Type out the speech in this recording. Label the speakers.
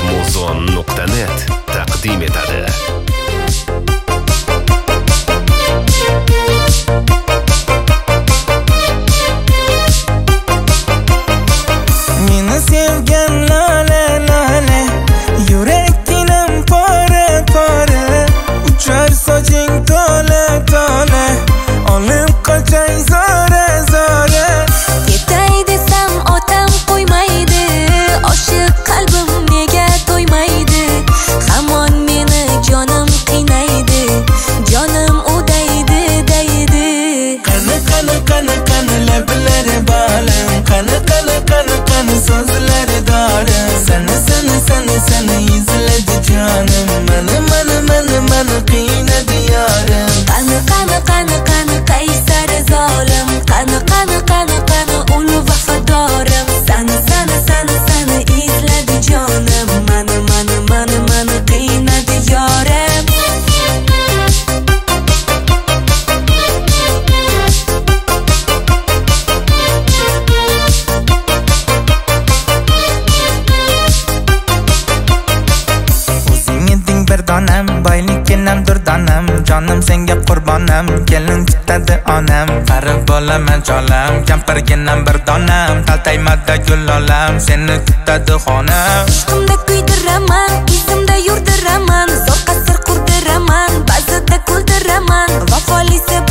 Speaker 1: muzon.net taqdim etadi.
Speaker 2: Meni sevgan lale lale, yurakdan pora pora, uchar soching tola tola, olib qochang zora zora.
Speaker 3: Ketay desam otam qo'ymaydi, oshiq qalbim nega to'ymaydi? Hamon meni jonim qiynaydi, jonim udaydi daydi.
Speaker 2: Qani qani qani qani lablari balam, qani qani qani qani so'zlari dorim. Seni izladi jonim, mani qiynadi yorim.
Speaker 3: Qani qani qani qani qaysar zolim, qani qani qani qani ul vafadorim. Seni izladi jonim, mani qiynadi yorim.
Speaker 2: O'zing eding bir donam, boylikkenam durdonim, jonim senga qurbonam, kelin tutadi onam. Qarib bo'laman cholam, kampirginam bir donam, taltaymada gul olam, seni tutadi xonam.
Speaker 3: Ishqimda kuydiraman, izimda yurdiraman, zo'r qasr qurdiraman, ba'zida kuldiraman, vafolisi